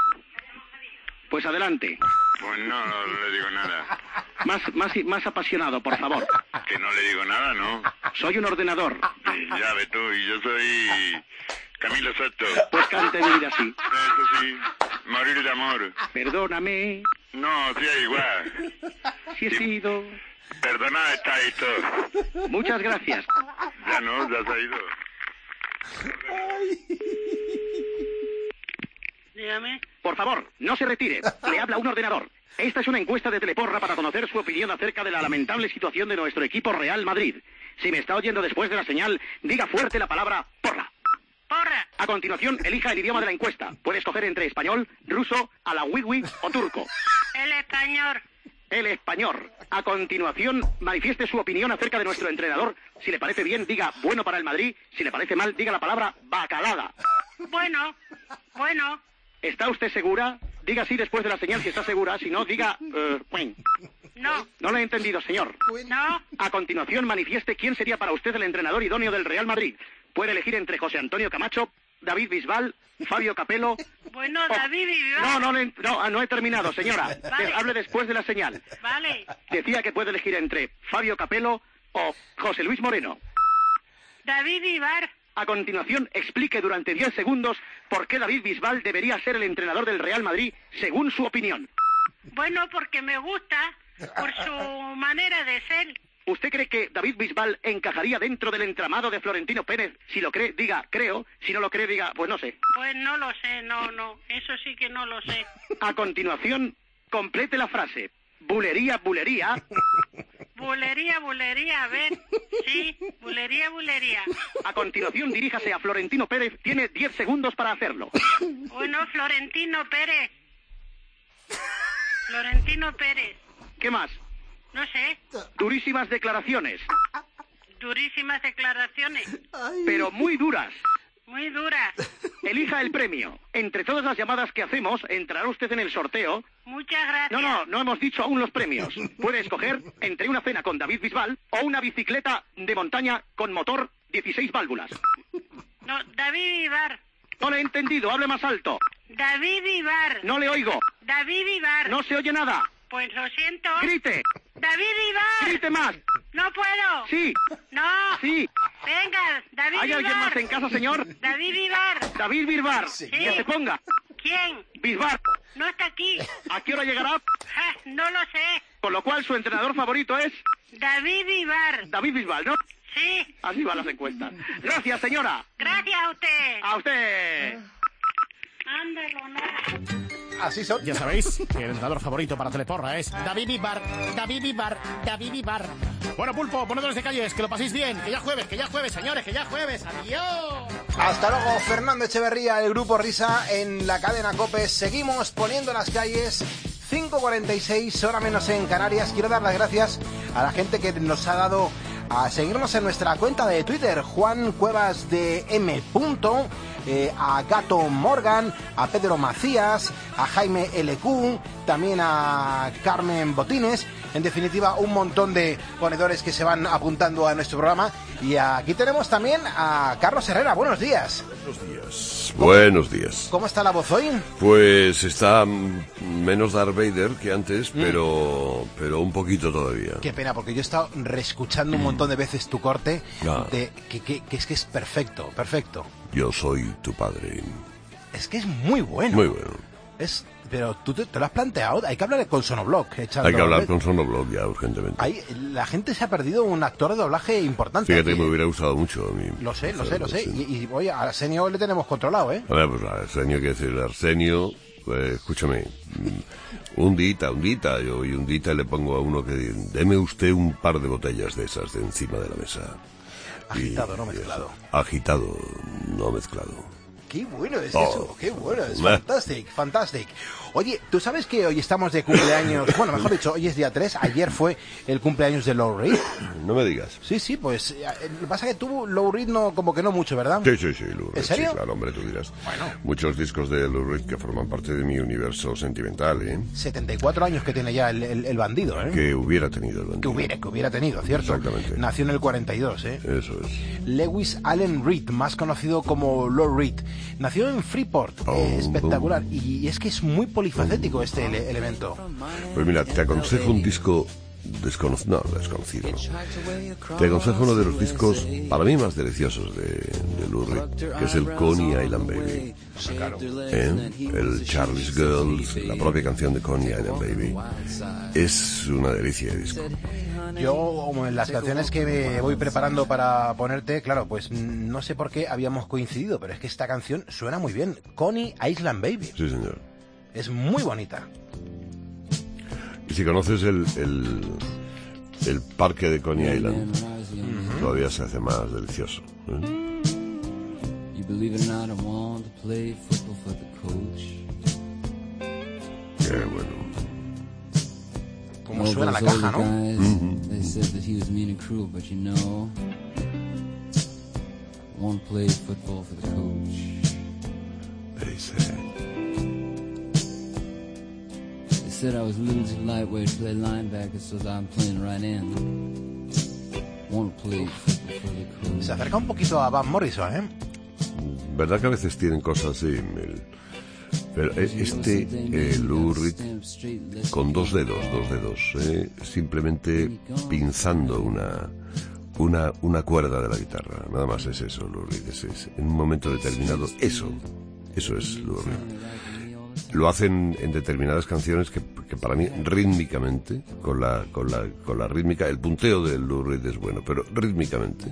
Pues adelante. Pues no, no le digo nada. Más, más, más apasionado, por favor. Que no le digo nada, ¿no? Soy un ordenador. Y ya ves tú, y yo soy Camilo Sesto. Pues cante mi vida así. Eso sí, morir de amor. Perdóname. No, sí es igual. Si he sí. sido... Perdona, está ahí todo. Muchas gracias. Ya no, ya se ha ido. Dígame. Por favor, no se retire. Le habla un ordenador. Esta es una encuesta de Teleporra para conocer su opinión acerca de la lamentable situación de nuestro equipo Real Madrid. Si me está oyendo después de la señal, diga fuerte la palabra porra. Porra. A continuación, elija el idioma de la encuesta. Puede escoger entre español, ruso, alawiwi o turco. El español. El español. A continuación, manifieste su opinión acerca de nuestro entrenador. Si le parece bien, diga bueno para el Madrid. Si le parece mal, diga la palabra bacalada. Bueno, bueno. ¿Está usted segura? Diga sí después de la señal si está segura. Si no, diga... Uh, no. No lo he entendido, señor. No. A continuación, manifieste quién sería para usted el entrenador idóneo del Real Madrid. Puede elegir entre José Antonio Camacho, David Bisbal, Fabio Capello... Bueno, o... David Bisbal... No, no, le... no, no he terminado, señora. Vale. Hable después de la señal. Vale. Decía que puede elegir entre Fabio Capello o José Luis Moreno. David Bisbal. A continuación, explique durante diez segundos por qué David Bisbal debería ser el entrenador del Real Madrid, según su opinión. Bueno, porque me gusta, por su manera de ser. ¿Usted cree que David Bisbal encajaría dentro del entramado de Florentino Pérez? Si lo cree, diga creo. Si no lo cree, diga pues no sé. Pues no lo sé, no, no. Eso sí que no lo sé. A continuación, complete la frase. Bulería, bulería. Bulería, bulería, a ver. Sí, bulería, bulería. A continuación, diríjase a Florentino Pérez. Tiene diez segundos para hacerlo. Bueno, Florentino Pérez. Florentino Pérez. ¿Qué más? No sé. Durísimas declaraciones. Durísimas declaraciones. Pero muy duras. Muy duras. Elija el premio. Entre todas las llamadas que hacemos, entrará usted en el sorteo. Muchas gracias. No, no, no hemos dicho aún los premios. Puede escoger entre una cena con David Bisbal o una bicicleta de montaña con motor dieciséis válvulas. No, David Vivar. No le he entendido, hable más alto. David Vivar. No le oigo. David Vivar. No se oye nada. Pues lo siento. Grite. David Vivar. Grite más. No puedo. Sí. No. Sí. Venga, David ¿Hay Vivar. alguien más en casa, señor? David Vivar. David Bisbal. Sí. Que se ponga. ¿Quién? Bisbal. No está aquí. ¿A qué hora llegará? Ja, no lo sé. Con lo cual, su entrenador favorito es... David Vivar. David Bisbal, ¿no? Sí. Así van las encuestas. Gracias, señora. Gracias a usted. A usted. Ándalo, no. Así son. Ya sabéis que el entrenador favorito para Teleporra es David Vivar, David Vivar, David Vivar. Bueno, Pulpo, ponedores de calles, que lo paséis bien, que ya jueves, que ya jueves, señores, que ya jueves. Adiós. Hasta luego, Fernando Echeverría, el Grupo Risa en la cadena COPE. Seguimos poniendo las calles. cinco cuarenta y seis, hora menos en Canarias. Quiero dar las gracias a la gente que nos ha dado a seguirnos en nuestra cuenta de Twitter. Juan Cuevas de M. Punto, eh, a Gato Morgan, a Pedro Macías, a Jaime L Q, también a Carmen Botines. En definitiva, un montón de ponedores que se van apuntando a nuestro programa. Y aquí tenemos también a Carlos Herrera. Buenos días. Buenos días. Buenos días. ¿Cómo está la voz hoy? Pues está menos Darth Vader que antes, mm. pero pero un poquito todavía. Qué pena, porque yo he estado reescuchando un montón de veces tu corte, ah. de, que, que, que es que es perfecto, perfecto. Yo soy tu padre. Es que es muy bueno. Muy bueno. Es... Pero tú te, te lo has planteado, hay que hablar con Sonobloc. Hay que hablar con Sonobloc ya, urgentemente. Hay, la gente se ha perdido un actor de doblaje importante. Fíjate aquí. que me hubiera gustado mucho a mí. Lo sé, lo sé, lo sé. Y, y oye, a Arsenio le tenemos controlado, ¿eh? A ver, pues a Arsenio, ¿qué decir? Arsenio, pues, escúchame, un dita, un dita, yo y un dita le pongo a uno que deme usted un par de botellas de esas de encima de la mesa. Agitado, y, no mezclado. Agitado, no mezclado. Qué bueno es oh. eso, qué bueno, es fantástico, fantástico. Oye, ¿tú sabes que hoy estamos de cumpleaños? Bueno, mejor dicho, hoy es día tres, ayer fue el cumpleaños de Lou Reed. No me digas. Sí, sí, pues, lo que pasa es que tú, Lou Reed, no, como que no mucho, ¿verdad? Sí, sí, sí, Lou Reed. ¿En serio? Sí, claro, hombre, tú dirás. Bueno. Muchos discos de Lou Reed que forman parte de mi universo sentimental, ¿eh? setenta y cuatro años que tiene ya el, el, el bandido, ¿eh? Que hubiera tenido el bandido. Que hubiera, que hubiera tenido, ¿cierto? Exactamente. Nació en el cuarenta y dos, ¿eh? Eso es. Lewis Allen Reed, más conocido como Lou Reed. Nació en Freeport, oh, eh, espectacular. Boom. Y es que es muy polifacético este ele- elemento. Pues mira, te aconsejo un disco desconocido, no, desconocido, no. Te aconsejo uno de los discos, para mí, más deliciosos de, de Lou Reed, que es el Coney Island Baby. Claro. ¿Eh? El Charlie's Girls, la propia canción de Coney Island Baby. Es una delicia de disco. Yo, como en las canciones que me voy preparando para ponerte, claro, pues no sé por qué habíamos coincidido, pero es que esta canción suena muy bien. Coney Island Baby. Sí, señor. Es muy bonita. Y si conoces el, el, el parque de Coney Island, uh-huh, todavía se hace más delicioso. ¿Eh? Qué bueno. Como suena la caja, ¿no? Uh-huh. Said I was a little too lightweight to play linebacker, so I'm playing right end. Won't play football for the coach. Se acerca un poquito a Van Morrison, ¿eh? ¿Verdad que a veces tienen cosas así? El, pero este eh, Lou Reed con dos dedos, dos dedos, eh, simplemente pinzando una una una cuerda de la guitarra, nada más es eso, Lou Reed, es, es, en un momento determinado, eso, eso es Lou Reed. Lo hacen en determinadas canciones que, que para mí rítmicamente, con la, con la, con la rítmica, el punteo de Lou Reed es bueno, pero rítmicamente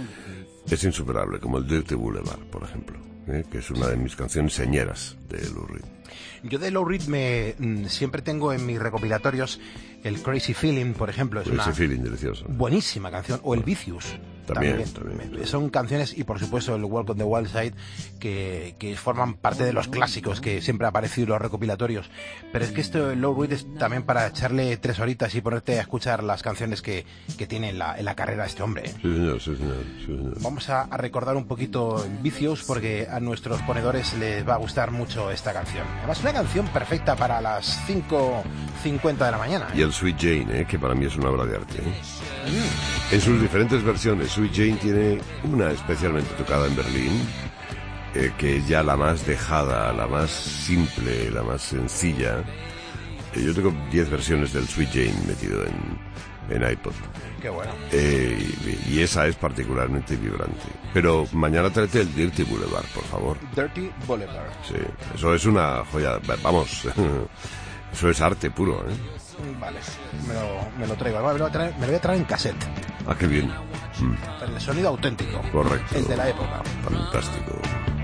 es insuperable, como el Dirty Boulevard, por ejemplo, ¿eh? Que es una de mis canciones señeras de Lou Reed. Yo de Lou Reed me, mm, siempre tengo en mis recopilatorios el Crazy Feeling, por ejemplo. Es Crazy una Feeling, delicioso. Buenísima canción. O el Vicious. También, también, también. Son canciones, y por supuesto el Walk on the Wild Side, que, que forman parte de los clásicos que siempre ha aparecido en los recopilatorios. Pero es que esto de Lou Reed es también para echarle tres horitas y ponerte a escuchar las canciones que, que tiene en la, en la carrera este hombre. Sí, señor, sí, señor, sí, señor. Vamos a, a recordar un poquito Vicious, porque a nuestros ponedores les va a gustar mucho esta canción. Además, una canción perfecta para las cinco cincuenta de la mañana, ¿eh? Y el Sweet Jane, ¿eh? Que para mí es una obra de arte, ¿eh? Mm. En sus diferentes versiones, Sweet Jane tiene una especialmente tocada en Berlín, eh, que es ya la más dejada, la más simple, la más sencilla. Eh, yo tengo diez versiones del Sweet Jane metido en, en iPod. Qué bueno. Eh, y, y esa es particularmente vibrante. Pero mañana tráete el Dirty Boulevard, por favor. Dirty Boulevard. Sí, eso es una joya. Vamos, eso es arte puro, ¿eh? Vale, me lo, me lo traigo. Me lo, voy a traer, me lo voy a traer en cassette. Ah, qué bien. Mm. El sonido auténtico. Correcto. El de la época. Fantástico.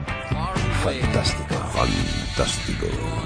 Fantástico. Fantástico.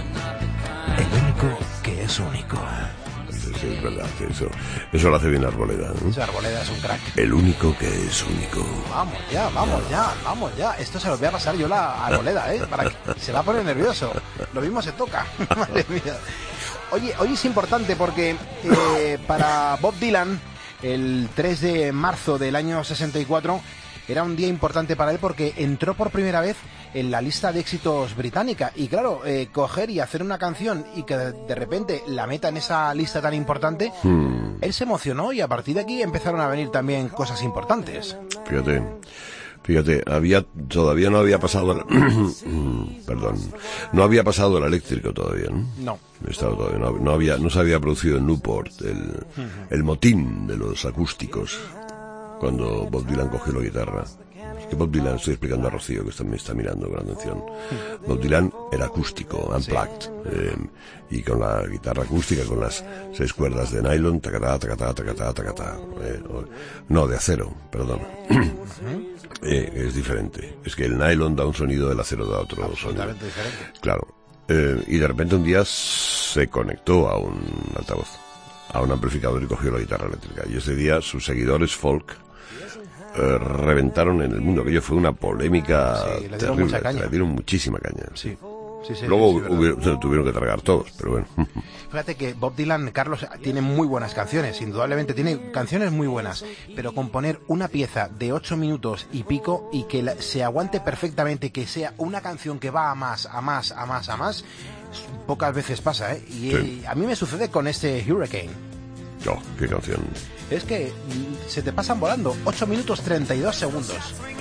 El único que es único. Sí, sí, es verdad que eso, eso lo hace bien Arboleda, ¿no? Esa Arboleda es un crack. El único que es único. Vamos ya, vamos ya, vamos ya. Esto se lo voy a pasar yo la Arboleda, ¿eh? Para que se va a poner nervioso. Lo mismo se toca. Madre mía. Oye, hoy es importante porque eh, para Bob Dylan, el tres de marzo del año sesenta y cuatro, era un día importante para él porque entró por primera vez en la lista de éxitos británica. Y claro, eh, coger y hacer una canción y que de, de repente la meta en esa lista tan importante, hmm. él se emocionó y a partir de aquí empezaron a venir también cosas importantes. Fíjate. Fíjate, había, todavía no había pasado el, perdón, no había pasado el eléctrico todavía, ¿no? No. Estaba todavía, no, no había, no se había producido en Newport el, uh-huh. el motín de los acústicos cuando Bob Dylan cogió la guitarra. Es que Bob Dylan, estoy explicando a Rocío que está, me está mirando con atención. Bob Dylan era acústico, unplugged, sí. eh, y con la guitarra acústica, con las seis cuerdas de nylon, tacatá, tacatá, tacatá, tacatá, eh, no, de acero, perdón. Uh-huh. Eh, es diferente. Es que el nylon da un sonido, el acero da otro sonido. Diferente. Claro. Eh, y de repente un día se conectó a un altavoz, a un amplificador y cogió la guitarra eléctrica. Y ese día sus seguidores folk eh, reventaron en el mundo. Aquello fue una polémica sí, le terrible. Mucha caña. Le dieron muchísima caña. Sí. Sí, sí, Luego sí, hubo, se lo tuvieron que tragar todos, pero bueno. Fíjate que Bob Dylan, Carlos, tiene muy buenas canciones, indudablemente tiene canciones muy buenas, pero componer una pieza de ocho minutos y pico y que la, se aguante perfectamente, que sea una canción que va a más, a más, a más, a más, pocas veces pasa, ¿eh? Y sí. eh, a mí me sucede con este Hurricane. Oh, qué canción. Es que se te pasan volando, ocho minutos treinta y dos segundos.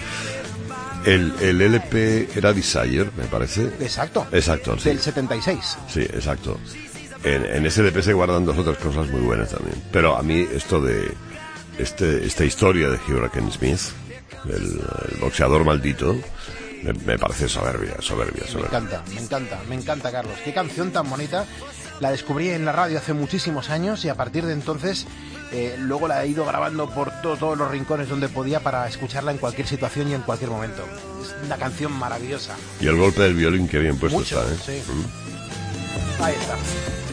El, el L P era Desire, me parece. Exacto. Exacto, sí. Del setenta y seis. Sí, exacto. en, en S D P se guardan dos otras cosas muy buenas también. Pero a mí esto de este esta historia de Hurricane Smith, el, el boxeador maldito, me, me parece soberbia, soberbia, soberbia. Me encanta, me encanta, me encanta, Carlos. Qué canción tan bonita. La descubrí en la radio hace muchísimos años y a partir de entonces eh, luego la he ido grabando por todo, todos los rincones donde podía para escucharla en cualquier situación y en cualquier momento. Es una canción maravillosa. Y el golpe del violín, que bien puesto Mucho, está, ¿eh? Sí. Mm. Ahí está.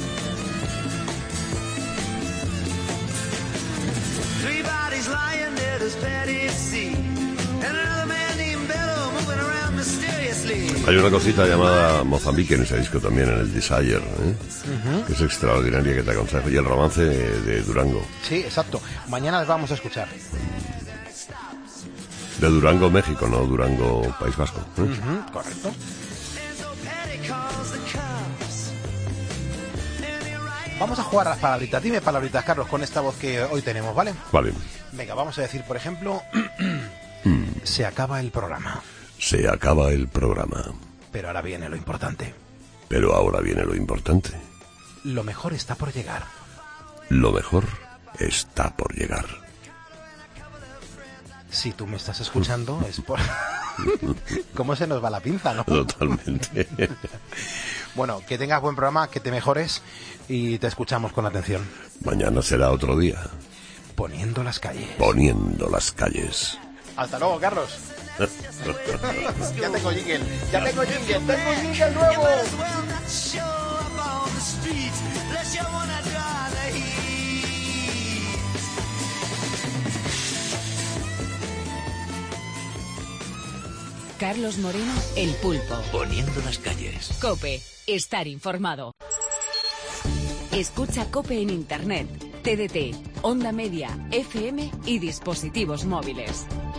Three bodies lying near this petty sea, and another man named Bello moving around mysteriously. Hay una cosita llamada Mozambique en ese disco también, en el Desire, ¿eh? Uh-huh. Que es extraordinaria, que te aconsejo. Y el romance de, de Durango. Sí, exacto. Mañana las vamos a escuchar. De Durango, México, no Durango, País Vasco, ¿eh? Uh-huh, correcto. Vamos a jugar a las palabritas. Dime palabritas, Carlos, con esta voz que hoy tenemos, ¿vale? Vale. Venga, vamos a decir, por ejemplo, se acaba el programa. Se acaba el programa. Pero ahora viene lo importante. Pero ahora viene lo importante. Lo mejor está por llegar. Lo mejor está por llegar. Si tú me estás escuchando, es por... ¿Cómo se nos va la pinza, no? Totalmente. Bueno, que tengas buen programa, que te mejores y te escuchamos con atención. Mañana será otro día. Poniendo las calles. Poniendo las calles. Hasta luego, Carlos. Ya tengo jingle, ya tengo jingle, tengo jingle nuevo. Carlos Moreno, El Pulpo. Poniendo las calles. COPE, estar informado. Escucha COPE en Internet, T D T, Onda Media, F M y dispositivos móviles.